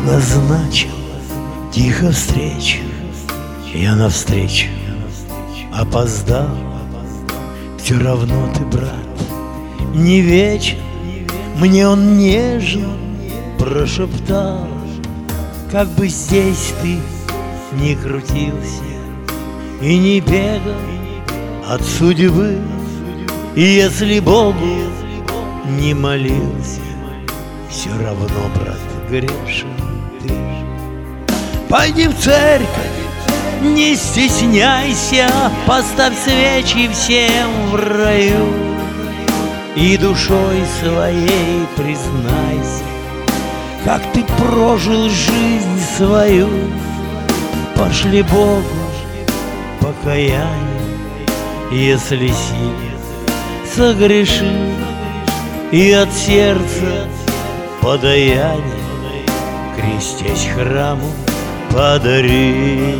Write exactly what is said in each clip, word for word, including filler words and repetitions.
назначил тихо встречу, я навстречу опоздал. Все равно ты, брат, не вечен, мне он нежно прошептал. Как бы здесь ты не крутился и не бегал от судьбы, и если Богу не молился, все равно, брат, грешен ты. Пойди в церковь, не стесняйся, поставь свечи всем в раю, и душой своей признайся, как ты прожил жизнь свою. Пошли Богу покаяние, если сильно согрешил, и от сердца подаяние, крестясь храму, подари.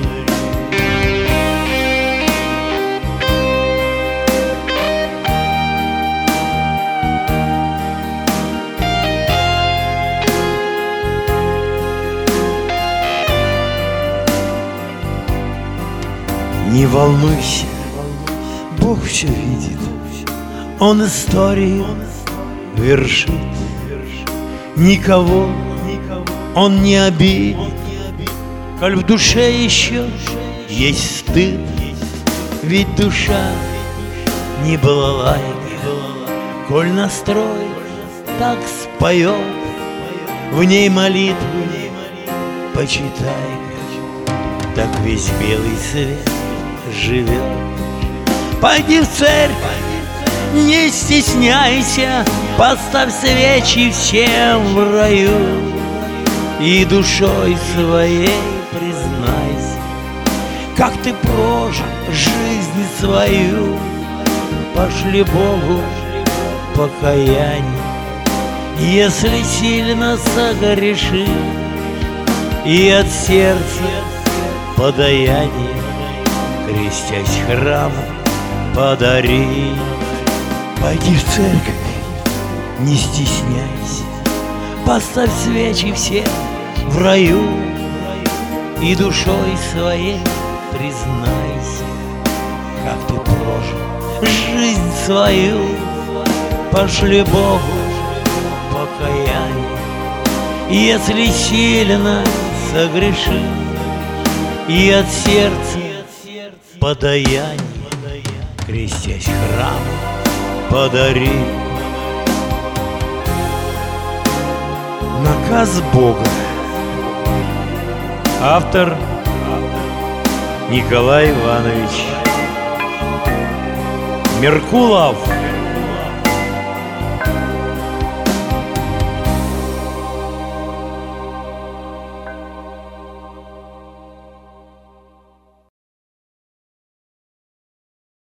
Не волнуйся, Бог все видит, Он историю вершит. Никого Он не обидит, коль в душе еще есть стыд. Ведь душа не балалайка, коль настрой так споет, в ней молитву почитай, так весь белый свет живет. Пойди в церковь, не стесняйся, поставь свечи всем в раю, и душой своей признайся, как ты прожил жизнь свою. Пошли Богу покаяние, если сильно согрешил, и от сердца подаяние, крестясь храму, подари. Пойди в церковь, не стесняйся, поставь свечи все в раю, и душой своей признайся, как ты прожил жизнь свою. Пошли Богу покаяние, если сильно согрешил, и от сердца подаяние, крестясь храму, подари. Наказ Бога. Автор Николай Иванович Меркулов.